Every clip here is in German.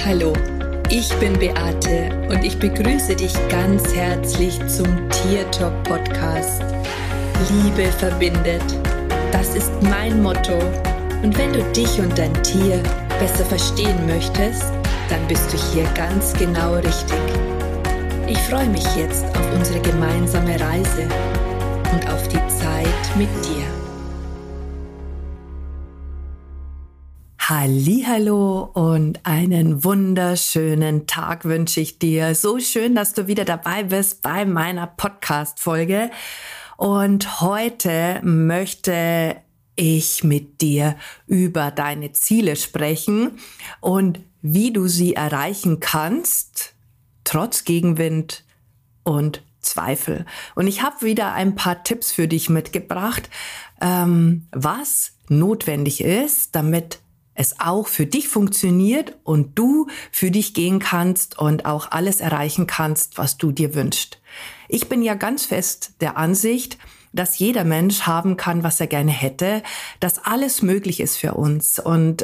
Hallo, ich bin Beate und ich begrüße dich ganz herzlich zum Tiertalk Podcast. Liebe verbindet, das ist mein Motto. Und wenn du dich und dein Tier besser verstehen möchtest, dann bist du hier ganz genau richtig. Ich freue mich jetzt auf unsere gemeinsame Reise und auf die Zeit mit dir. Hallihallo und einen wunderschönen Tag wünsche ich dir. So schön, dass du wieder dabei bist bei meiner Podcast-Folge. Und heute möchte ich mit dir über deine Ziele sprechen und wie du sie erreichen kannst, trotz Gegenwind und Zweifel. Und ich habe wieder ein paar Tipps für dich mitgebracht, was notwendig ist, damit es auch für dich funktioniert und du für dich gehen kannst und auch alles erreichen kannst, was du dir wünschst. Ich bin ja ganz fest der Ansicht, dass jeder Mensch haben kann, was er gerne hätte, dass alles möglich ist für uns. Und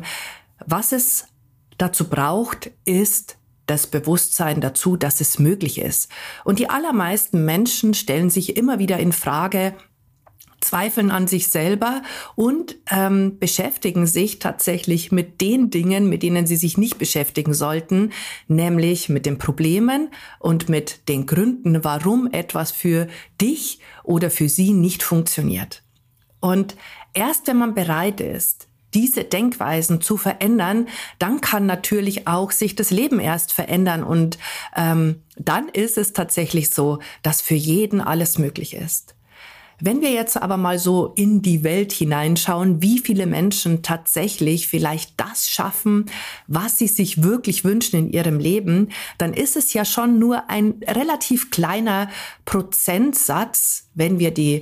was es dazu braucht, ist das Bewusstsein dazu, dass es möglich ist. Und die allermeisten Menschen stellen sich immer wieder in Frage, zweifeln an sich selber und beschäftigen sich tatsächlich mit den Dingen, mit denen sie sich nicht beschäftigen sollten, nämlich mit den Problemen und mit den Gründen, warum etwas für dich oder für sie nicht funktioniert. Und erst wenn man bereit ist, diese Denkweisen zu verändern, dann kann natürlich auch sich das Leben erst verändern und dann ist es tatsächlich so, dass für jeden alles möglich ist. Wenn wir jetzt aber mal so in die Welt hineinschauen, wie viele Menschen tatsächlich vielleicht das schaffen, was sie sich wirklich wünschen in ihrem Leben, dann ist es ja schon nur ein relativ kleiner Prozentsatz, wenn wir die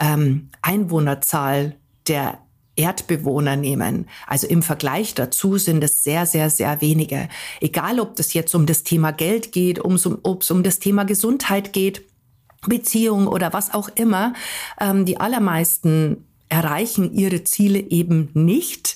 Einwohnerzahl der Erdbewohner nehmen. Also im Vergleich dazu sind es sehr, sehr, sehr wenige. Egal, ob das jetzt um das Thema Geld geht, ob es um das Thema Gesundheit geht, Beziehung oder was auch immer, die allermeisten erreichen ihre Ziele eben nicht.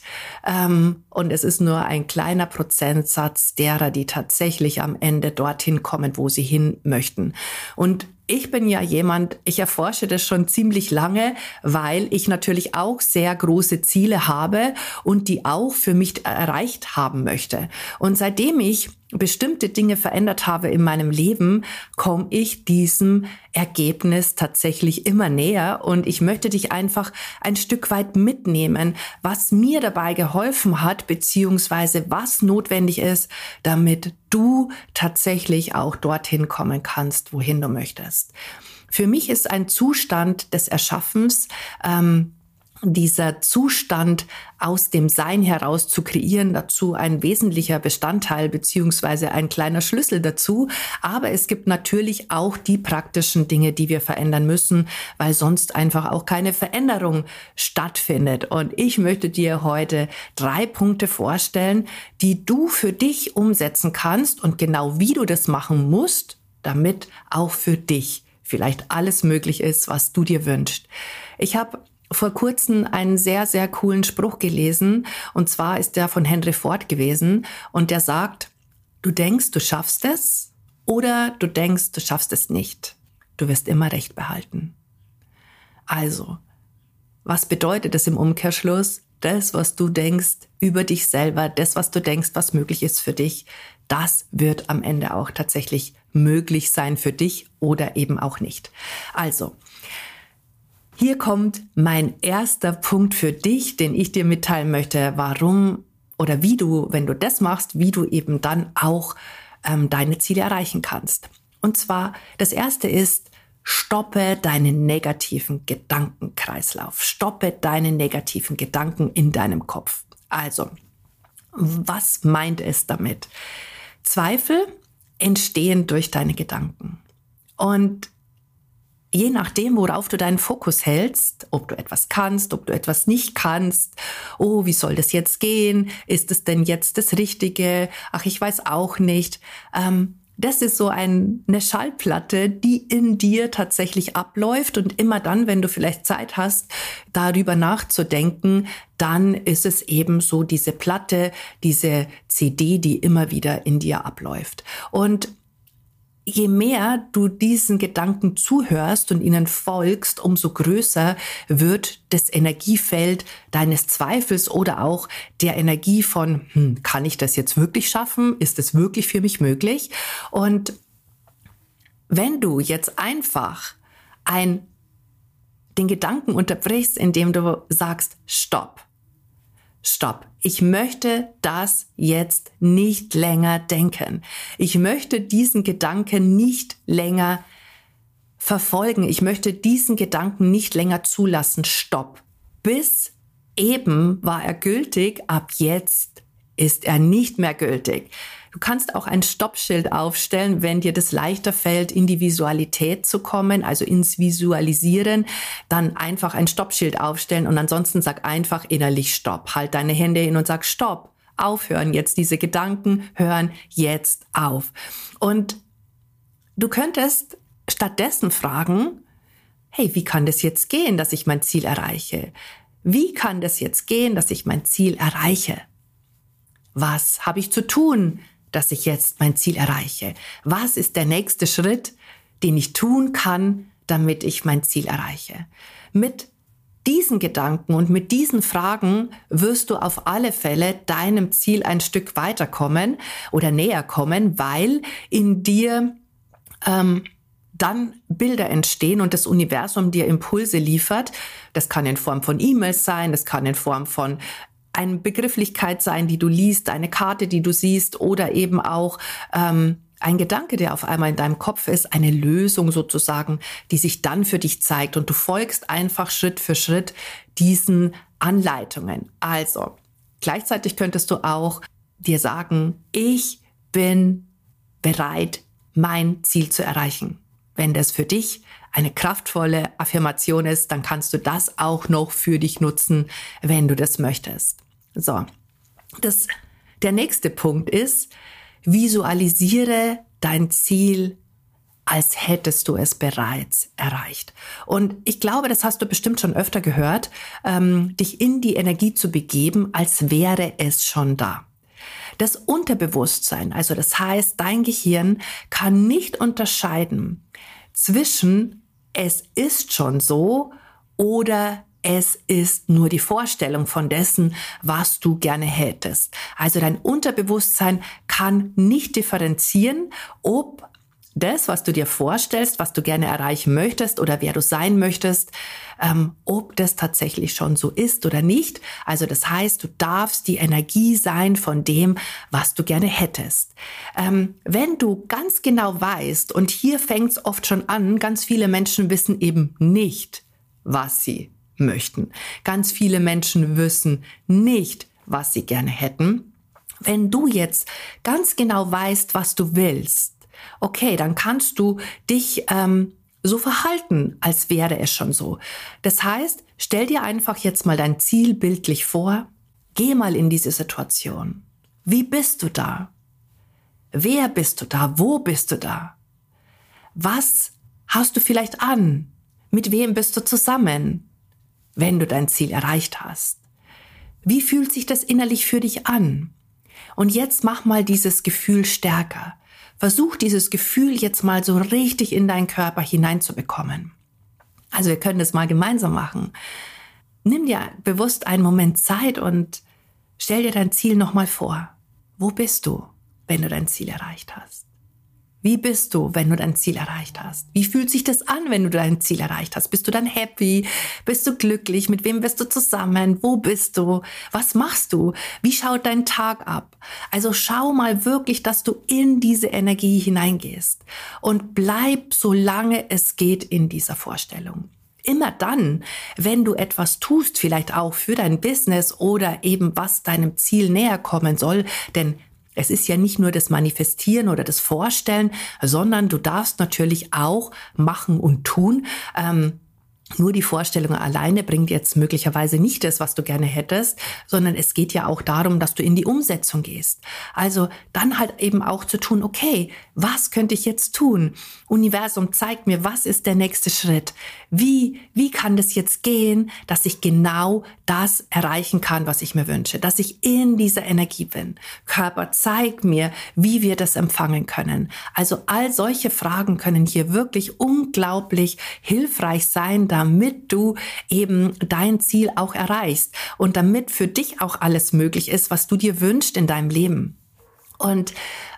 Und es ist nur ein kleiner Prozentsatz derer, die tatsächlich am Ende dorthin kommen, wo sie hin möchten. Und ich bin ja jemand, ich erforsche das schon ziemlich lange, weil ich natürlich auch sehr große Ziele habe und die auch für mich erreicht haben möchte. Und seitdem ich bestimmte Dinge verändert habe in meinem Leben, komme ich diesem Ergebnis tatsächlich immer näher. Und ich möchte dich einfach ein Stück weit mitnehmen, was mir dabei geholfen hat, beziehungsweise was notwendig ist, damit du tatsächlich auch dorthin kommen kannst, wohin du möchtest. Für mich ist ein Zustand des Erschaffens, dieser Zustand aus dem Sein heraus zu kreieren, dazu ein wesentlicher Bestandteil beziehungsweise ein kleiner Schlüssel dazu. Aber es gibt natürlich auch die praktischen Dinge, die wir verändern müssen, weil sonst einfach auch keine Veränderung stattfindet. Und ich möchte dir heute 3 Punkte vorstellen, die du für dich umsetzen kannst und genau wie du das machen musst, damit auch für dich vielleicht alles möglich ist, was du dir wünschst. Ich habe vor kurzem einen sehr, sehr coolen Spruch gelesen, und zwar ist der von Henry Ford gewesen und der sagt, du denkst, du schaffst es oder du denkst, du schaffst es nicht. Du wirst immer Recht behalten. Also, was bedeutet das im Umkehrschluss? Das, was du denkst über dich selber, das, was du denkst, was möglich ist für dich, das wird am Ende auch tatsächlich möglich sein für dich oder eben auch nicht. Also, hier kommt mein erster Punkt für dich, den ich dir mitteilen möchte, warum oder wie du, wenn du das machst, wie du eben dann auch deine Ziele erreichen kannst. Und zwar, das erste ist, stoppe deinen negativen Gedankenkreislauf. Stoppe deine negativen Gedanken in deinem Kopf. Also, was meint es damit? Zweifel entstehen durch deine Gedanken. Und je nachdem, worauf du deinen Fokus hältst, ob du etwas kannst, ob du etwas nicht kannst, oh, wie soll das jetzt gehen? Ist es denn jetzt das Richtige? Ach, ich weiß auch nicht. das ist so eine Schallplatte, die in dir tatsächlich abläuft und immer dann, wenn du vielleicht Zeit hast, darüber nachzudenken, dann ist es eben so diese Platte, diese CD, die immer wieder in dir abläuft. Und je mehr du diesen Gedanken zuhörst und ihnen folgst, umso größer wird das Energiefeld deines Zweifels oder auch der Energie von, kann ich das jetzt wirklich schaffen? Ist es wirklich für mich möglich? Und wenn du jetzt einfach den Gedanken unterbrichst, indem du sagst, Stopp. Ich möchte das jetzt nicht länger denken. Ich möchte diesen Gedanken nicht länger verfolgen. Ich möchte diesen Gedanken nicht länger zulassen. Stopp. Bis eben war er gültig, ab jetzt ist er nicht mehr gültig. Du kannst auch ein Stoppschild aufstellen, wenn dir das leichter fällt, in die Visualität zu kommen, also ins Visualisieren, dann einfach ein Stoppschild aufstellen und ansonsten sag einfach innerlich Stopp. Halt deine Hände hin und sag Stopp, aufhören jetzt, diese Gedanken hören jetzt auf. Und du könntest stattdessen fragen, hey, wie kann das jetzt gehen, dass ich mein Ziel erreiche? Wie kann das jetzt gehen, dass ich mein Ziel erreiche? Was habe ich zu tun, dass ich jetzt mein Ziel erreiche? Was ist der nächste Schritt, den ich tun kann, damit ich mein Ziel erreiche? Mit diesen Gedanken und mit diesen Fragen wirst du auf alle Fälle deinem Ziel ein Stück weiterkommen oder näher kommen, weil in dir dann Bilder entstehen und das Universum dir Impulse liefert. Das kann in Form von E-Mails sein, das kann in Form von eine Begrifflichkeit sein, die du liest, eine Karte, die du siehst oder eben auch ein Gedanke, der auf einmal in deinem Kopf ist, eine Lösung sozusagen, die sich dann für dich zeigt und du folgst einfach Schritt für Schritt diesen Anleitungen. Also, gleichzeitig könntest du auch dir sagen, ich bin bereit, mein Ziel zu erreichen. Wenn das für dich eine kraftvolle Affirmation ist, dann kannst du das auch noch für dich nutzen, wenn du das möchtest. So, der nächste Punkt ist, visualisiere dein Ziel, als hättest du es bereits erreicht. Und ich glaube, das hast du bestimmt schon öfter gehört, dich in die Energie zu begeben, als wäre es schon da. Das Unterbewusstsein, also das heißt, dein Gehirn kann nicht unterscheiden zwischen es ist schon so oder es ist nur die Vorstellung von dessen, was du gerne hättest. Also dein Unterbewusstsein kann nicht differenzieren, ob das, was du dir vorstellst, was du gerne erreichen möchtest oder wer du sein möchtest, ob das tatsächlich schon so ist oder nicht. Also das heißt, du darfst die Energie sein von dem, was du gerne hättest. Wenn du ganz genau weißt, und hier fängt es oft schon an, ganz viele Menschen wissen eben nicht, was sie möchten. Ganz viele Menschen wissen nicht, was sie gerne hätten. Wenn du jetzt ganz genau weißt, was du willst, okay, dann kannst du dich so verhalten, als wäre es schon so. Das heißt, stell dir einfach jetzt mal dein Ziel bildlich vor. Geh mal in diese Situation. Wie bist du da? Wer bist du da? Wo bist du da? Was hast du vielleicht an? Mit wem bist du zusammen, wenn du dein Ziel erreicht hast? Wie fühlt sich das innerlich für dich an? Und jetzt mach mal dieses Gefühl stärker. Versuch dieses Gefühl jetzt mal so richtig in deinen Körper hineinzubekommen. Also wir können das mal gemeinsam machen. Nimm dir bewusst einen Moment Zeit und stell dir dein Ziel nochmal vor. Wo bist du, wenn du dein Ziel erreicht hast? Wie bist du, wenn du dein Ziel erreicht hast? Wie fühlt sich das an, wenn du dein Ziel erreicht hast? Bist du dann happy? Bist du glücklich? Mit wem bist du zusammen? Wo bist du? Was machst du? Wie schaut dein Tag ab? Also schau mal wirklich, dass du in diese Energie hineingehst und bleib, solange es geht, in dieser Vorstellung. Immer dann, wenn du etwas tust, vielleicht auch für dein Business oder eben was deinem Ziel näher kommen soll, denn es ist ja nicht nur das Manifestieren oder das Vorstellen, sondern du darfst natürlich auch machen und tun. Nur die Vorstellung alleine bringt jetzt möglicherweise nicht das, was du gerne hättest, sondern es geht ja auch darum, dass du in die Umsetzung gehst. Also dann halt eben auch zu tun, okay, was könnte ich jetzt tun? Universum, zeigt mir, was ist der nächste Schritt? Wie kann das jetzt gehen, dass ich genau das erreichen kann, was ich mir wünsche, dass ich in dieser Energie bin? Körper, zeig mir, wie wir das empfangen können. Also all solche Fragen können hier wirklich unglaublich hilfreich sein, damit du eben dein Ziel auch erreichst und damit für dich auch alles möglich ist, was du dir wünschst in deinem Leben. Und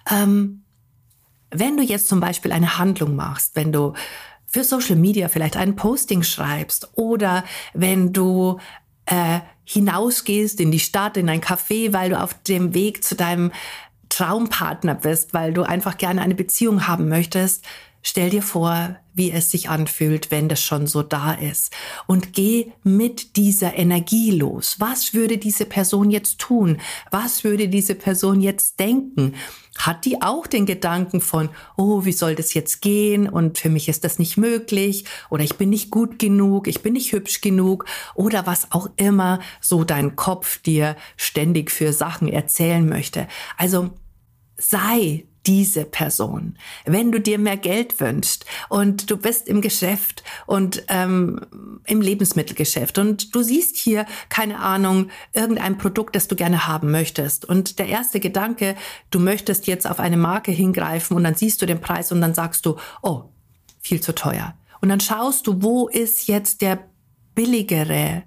wenn du jetzt zum Beispiel eine Handlung machst, wenn du für Social Media vielleicht ein Posting schreibst oder wenn du hinausgehst in die Stadt, in ein Café, weil du auf dem Weg zu deinem Traumpartner bist, weil du einfach gerne eine Beziehung haben möchtest, stell dir vor, wie es sich anfühlt, wenn das schon so da ist. Und geh mit dieser Energie los. Was würde diese Person jetzt tun? Was würde diese Person jetzt denken? Hat die auch den Gedanken von, oh, wie soll das jetzt gehen? Und für mich ist das nicht möglich. Oder ich bin nicht gut genug, ich bin nicht hübsch genug. Oder was auch immer so dein Kopf dir ständig für Sachen erzählen möchte. Also sei diese Person. Wenn du dir mehr Geld wünschst und du bist im Geschäft und im Lebensmittelgeschäft und du siehst hier, keine Ahnung, irgendein Produkt, das du gerne haben möchtest und der erste Gedanke, du möchtest jetzt auf eine Marke hingreifen und dann siehst du den Preis und dann sagst du, oh, viel zu teuer. Und dann schaust du, wo ist jetzt das billigere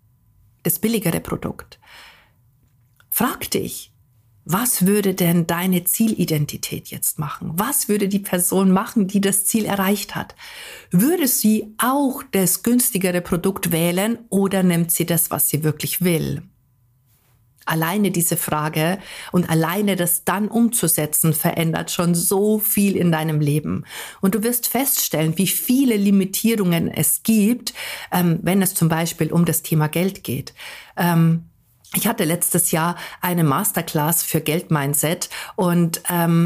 Produkt. Frag dich, was würde denn deine Zielidentität jetzt machen? Was würde die Person machen, die das Ziel erreicht hat? Würde sie auch das günstigere Produkt wählen oder nimmt sie das, was sie wirklich will? Alleine diese Frage und alleine das dann umzusetzen, verändert schon so viel in deinem Leben. Und du wirst feststellen, wie viele Limitierungen es gibt, wenn es zum Beispiel um das Thema Geld geht. Ich hatte letztes Jahr eine Masterclass für Geldmindset und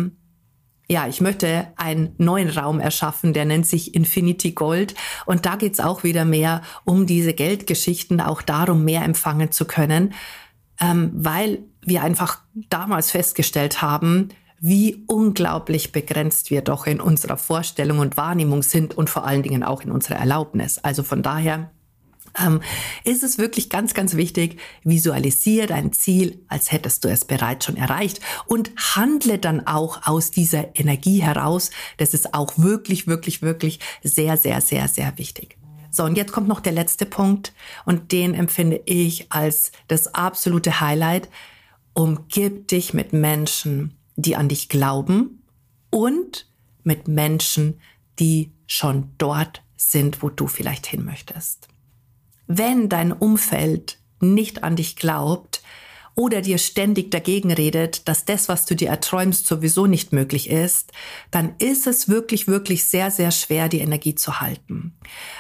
ich möchte einen neuen Raum erschaffen, der nennt sich Infinity Gold. Und da geht's auch wieder mehr um diese Geldgeschichten, auch darum, mehr empfangen zu können, weil wir einfach damals festgestellt haben, wie unglaublich begrenzt wir doch in unserer Vorstellung und Wahrnehmung sind und vor allen Dingen auch in unserer Erlaubnis. Also von daher ist es wirklich ganz, ganz wichtig, visualisiere dein Ziel, als hättest du es bereits schon erreicht und handle dann auch aus dieser Energie heraus. Das ist auch wirklich, wirklich, wirklich sehr, sehr, sehr, sehr wichtig. So, und jetzt kommt noch der letzte Punkt und den empfinde ich als das absolute Highlight. Umgib dich mit Menschen, die an dich glauben und mit Menschen, die schon dort sind, wo du vielleicht hin möchtest. Wenn dein Umfeld nicht an dich glaubt oder dir ständig dagegen redet, dass das, was du dir erträumst, sowieso nicht möglich ist, dann ist es wirklich, wirklich sehr, sehr schwer, die Energie zu halten.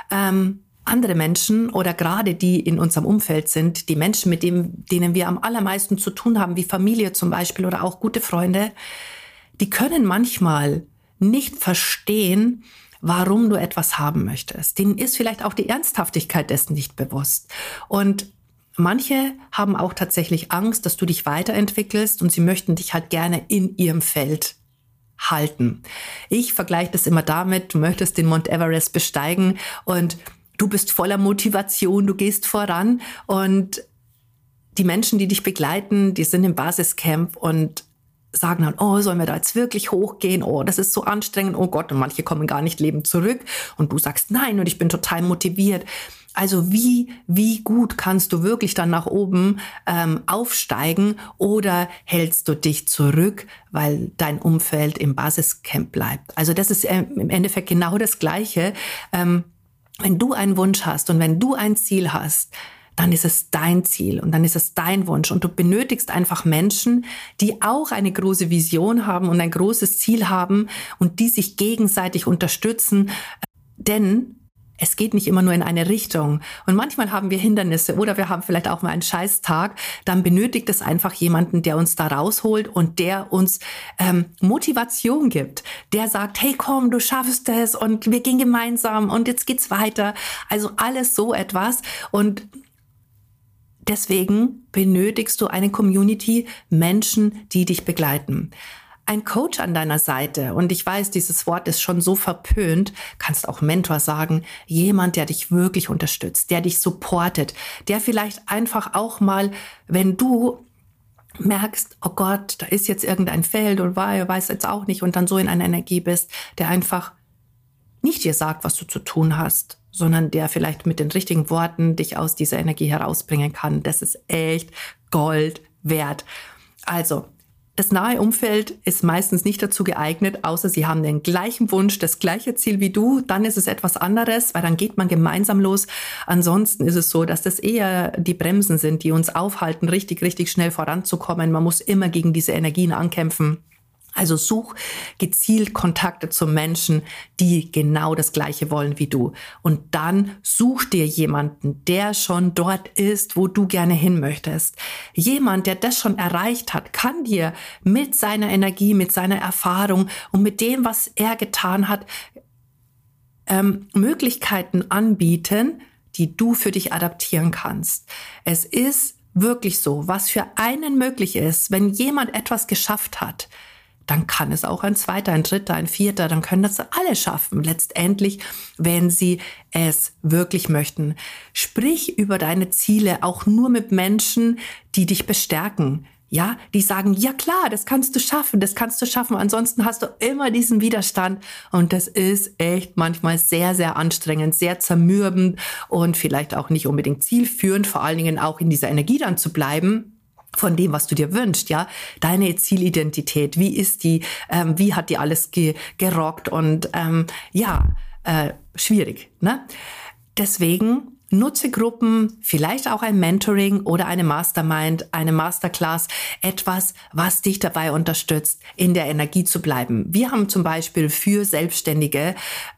Andere Menschen oder gerade die in unserem Umfeld sind, die Menschen, mit denen wir am allermeisten zu tun haben, wie Familie zum Beispiel oder auch gute Freunde, die können manchmal nicht verstehen, warum du etwas haben möchtest. Denen ist vielleicht auch die Ernsthaftigkeit dessen nicht bewusst. Und manche haben auch tatsächlich Angst, dass du dich weiterentwickelst und sie möchten dich halt gerne in ihrem Feld halten. Ich vergleiche das immer damit, du möchtest den Mount Everest besteigen und du bist voller Motivation, du gehst voran und die Menschen, die dich begleiten, die sind im Basiscamp und sagen dann, oh, sollen wir da jetzt wirklich hochgehen? Oh, das ist so anstrengend. Oh Gott, und manche kommen gar nicht lebend zurück. Und du sagst nein und ich bin total motiviert. Also wie gut kannst du wirklich dann nach oben aufsteigen oder hältst du dich zurück, weil dein Umfeld im Basiscamp bleibt? Also das ist im Endeffekt genau das Gleiche. Wenn du einen Wunsch hast und wenn du ein Ziel hast, dann ist es dein Ziel und dann ist es dein Wunsch. Und du benötigst einfach Menschen, die auch eine große Vision haben und ein großes Ziel haben und die sich gegenseitig unterstützen. Denn es geht nicht immer nur in eine Richtung. Und manchmal haben wir Hindernisse oder wir haben vielleicht auch mal einen Scheißtag. Dann benötigt es einfach jemanden, der uns da rausholt und der uns Motivation gibt. Der sagt, hey komm, du schaffst es und wir gehen gemeinsam und jetzt geht's weiter. Also alles so etwas. Und deswegen benötigst du eine Community, Menschen, die dich begleiten. Ein Coach an deiner Seite, und ich weiß, dieses Wort ist schon so verpönt, kannst auch Mentor sagen, jemand, der dich wirklich unterstützt, der dich supportet, der vielleicht einfach auch mal, wenn du merkst, oh Gott, da ist jetzt irgendein Feld und weiß jetzt auch nicht und dann so in einer Energie bist, der einfach nicht dir sagt, was du zu tun hast, sondern der vielleicht mit den richtigen Worten dich aus dieser Energie herausbringen kann. Das ist echt Gold wert. Also, das nahe Umfeld ist meistens nicht dazu geeignet, außer sie haben den gleichen Wunsch, das gleiche Ziel wie du. Dann ist es etwas anderes, weil dann geht man gemeinsam los. Ansonsten ist es so, dass das eher die Bremsen sind, die uns aufhalten, richtig schnell voranzukommen. Man muss immer gegen diese Energien ankämpfen. Also such gezielt Kontakte zu Menschen, die genau das Gleiche wollen wie du. Und dann such dir jemanden, der schon dort ist, wo du gerne hin möchtest. Jemand, der das schon erreicht hat, kann dir mit seiner Energie, mit seiner Erfahrung und mit dem, was er getan hat, Möglichkeiten anbieten, die du für dich adaptieren kannst. Es ist wirklich so, was für einen möglich ist, wenn jemand etwas geschafft hat, dann kann es auch ein zweiter, ein dritter, ein vierter, dann können das alle schaffen, letztendlich, wenn sie es wirklich möchten. Sprich über deine Ziele auch nur mit Menschen, die dich bestärken. Ja, die sagen, ja klar, das kannst du schaffen. Ansonsten hast du immer diesen Widerstand. Und das ist echt manchmal sehr anstrengend, sehr zermürbend und vielleicht auch nicht unbedingt zielführend, vor allen Dingen auch in dieser Energie dann zu bleiben. Von dem, was du dir wünschst, ja, deine Zielidentität, wie ist die, wie hat die alles gerockt und schwierig, ne? Deswegen nutze Gruppen, vielleicht auch ein Mentoring oder eine Mastermind, eine Masterclass, etwas, was dich dabei unterstützt, in der Energie zu bleiben. Wir haben zum Beispiel für Selbstständige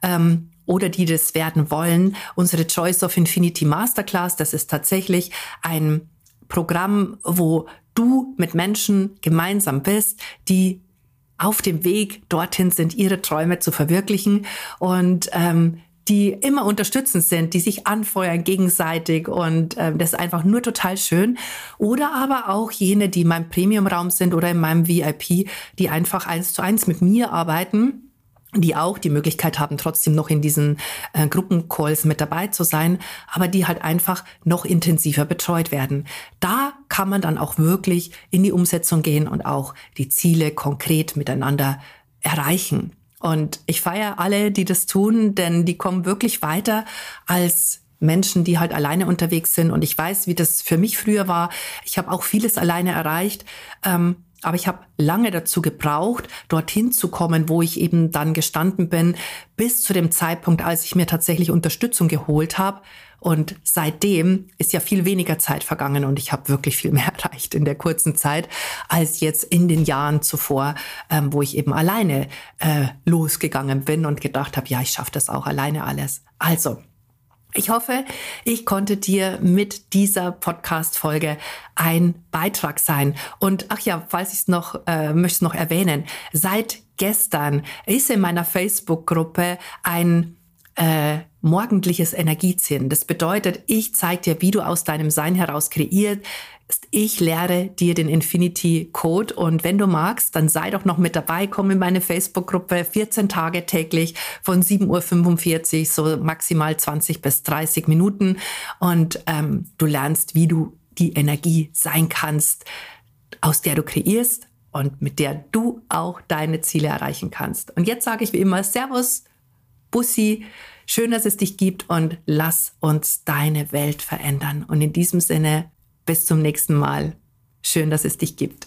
oder die das werden wollen, unsere Choice of Infinity Masterclass. Das ist tatsächlich ein Programm, wo du mit Menschen gemeinsam bist, die auf dem Weg dorthin sind, ihre Träume zu verwirklichen und die immer unterstützend sind, die sich anfeuern gegenseitig und das ist einfach nur total schön. Oder aber auch jene, die in meinem Premium-Raum sind oder in meinem VIP, die einfach 1:1 mit mir arbeiten, die auch die Möglichkeit haben, trotzdem noch in diesen Gruppencalls mit dabei zu sein, aber die halt einfach noch intensiver betreut werden. Da kann man dann auch wirklich in die Umsetzung gehen und auch die Ziele konkret miteinander erreichen. Und ich feiere alle, die das tun, denn die kommen wirklich weiter als Menschen, die halt alleine unterwegs sind. Und ich weiß, wie das für mich früher war. Ich habe auch vieles alleine erreicht, aber ich habe lange dazu gebraucht, dorthin zu kommen, wo ich eben dann gestanden bin, bis zu dem Zeitpunkt, als ich mir tatsächlich Unterstützung geholt habe. Und seitdem ist ja viel weniger Zeit vergangen und ich habe wirklich viel mehr erreicht in der kurzen Zeit, als jetzt in den Jahren zuvor, wo ich eben alleine losgegangen bin und gedacht habe, ja, ich schaffe das auch alleine alles. Also, ich hoffe, ich konnte dir mit dieser Podcast-Folge ein Beitrag sein. Und ach ja, falls ich es noch, möchte es noch erwähnen, seit gestern ist in meiner Facebook-Gruppe ein morgendliches Energieziehen. Das bedeutet, ich zeige dir, wie du aus deinem Sein heraus kreierst. Ich lehre dir den Infinity Code und wenn du magst, dann sei doch noch mit dabei, komm in meine Facebook-Gruppe, 14 Tage täglich von 7:45 Uhr, so maximal 20 bis 30 Minuten und du lernst, wie du die Energie sein kannst, aus der du kreierst und mit der du auch deine Ziele erreichen kannst. Und jetzt sage ich wie immer Servus, Bussi, schön, dass es dich gibt und lass uns deine Welt verändern. Und in diesem Sinne, bis zum nächsten Mal. Schön, dass es dich gibt.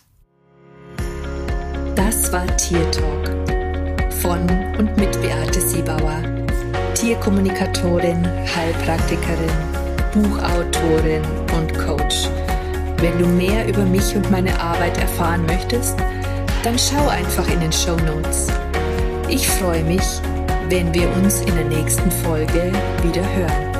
Das war Tier Talk von und mit Beate Siebauer, Tierkommunikatorin, Heilpraktikerin, Buchautorin und Coach. Wenn du mehr über mich und meine Arbeit erfahren möchtest, dann schau einfach in den Shownotes. Ich freue mich, wenn wir uns in der nächsten Folge wieder hören.